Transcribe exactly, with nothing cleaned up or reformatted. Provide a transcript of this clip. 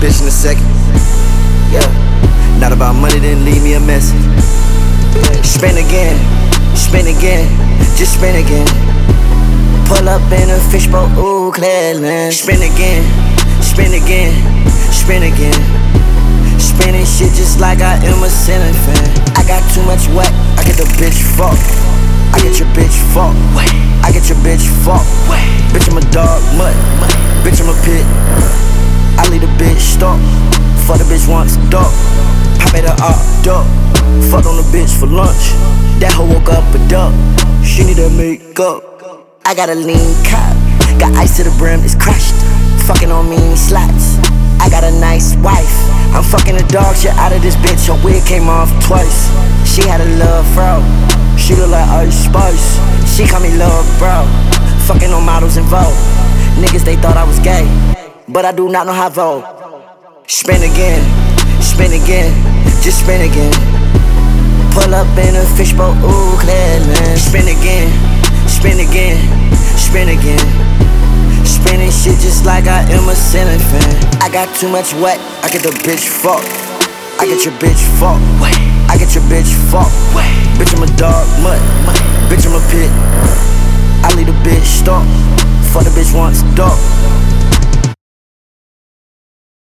bitch in a second. Yeah, not about money, then leave me a message. Spin again, spin again, just spin again. Pull up in a fishbowl, ooh, Clearland. Spin again, spin again, spin again. Spinning shit just like I am a ceiling fan. I got too much wet, I get the bitch fucked. I get your bitch fucked. I get your bitch fucked. Bitch, I'm a dog, mutt. Bitch, I'm a pit. I leave the bitch stuck. Fuck the bitch once, duck. Pop at her up, duck. Fuck on the bitch for lunch. That hoe woke up a duck. She need her makeup. I got a lean cop. Got ice to the brim, it's crushed. Fucking on me slots. I got a nice wife. I'm fucking the dog shit out of this bitch. Her wig came off twice. She had a love fro. She look like Ice Spice. She call me love bro. Fucking on models in Vogue. Niggas they thought I was gay, but I do not know how Vogue. Spin again, spin again, just spin again. Pull up in a fishbowl, ooh, Clearland. Spin again, spin again, spin again. Spinning shit just like I am a ceiling fan. I got too much wet, I get the bitch fucked. I get your bitch fucked. I get your bitch fucked. Bitch, I'm a dog, mutt. Bitch, I'm a pit. I leave the bitch stuck. Fuck the bitch once, duck.